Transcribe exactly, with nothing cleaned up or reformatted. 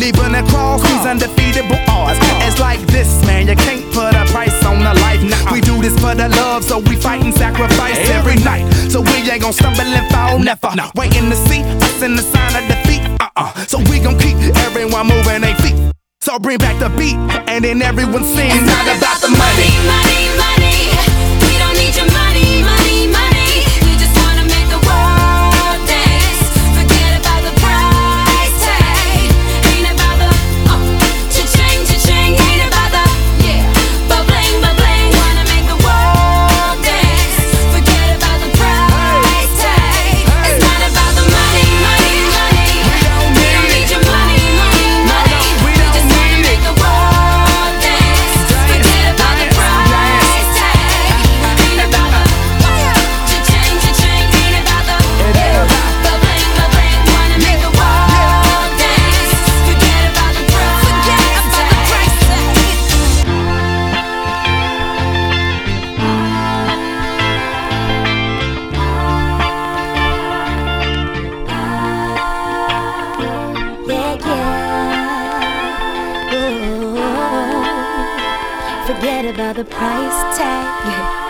Leaving across these undefeatable odds. It's like this, man, you can't put a price on a life. Nah, we do this for the love, so we fight and sacrifice every night. So we ain't gon' stumble and fall, never. Waiting to see us in the sign of defeat. Uh-uh. So we gon' keep everyone moving their feet. So bring back the beat, and then everyone sings. It's not about the money, money, money. We don't need your money, money, money. We just wanna make the world dance. Forget about the price tag. Ain't about the uh, cha-ching, cha-ching. Ain't about the yeah, but bling, but bling. Wanna make the world dance. Forget about the price tag. It's not about the money, money, money. We don't need your money, money, money. We just wanna make the world dance. Forget about the price tag. Ain't about the cha-ching, cha-ching. Ain't about the yeah, but bling, but bling. Wanna make the world dance. Forget about the price Yeah, yeah. Ooh. Forget about the price tag.